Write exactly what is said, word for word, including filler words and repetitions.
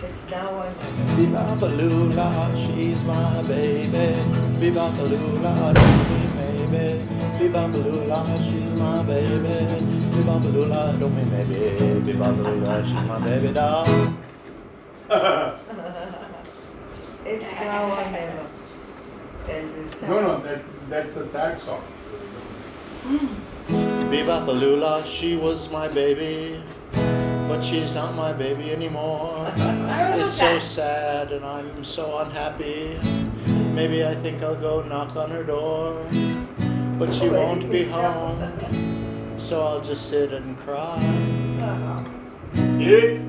It's now or never. Bebopalula, she's my baby. Bebopalula, don't be maybe. Bebopalula, she's my baby. Bebopalula, don't be maybe. Bebopalula, she's my baby doll. It's now or never. Elvis. No, no, that, that's a sad song. Bebopalula, she was my baby, but she's not my baby anymore. It's so sad and I'm so unhappy. Maybe I think I'll go knock on her door, but she won't be home, so I'll just sit and cry. Uh-huh. It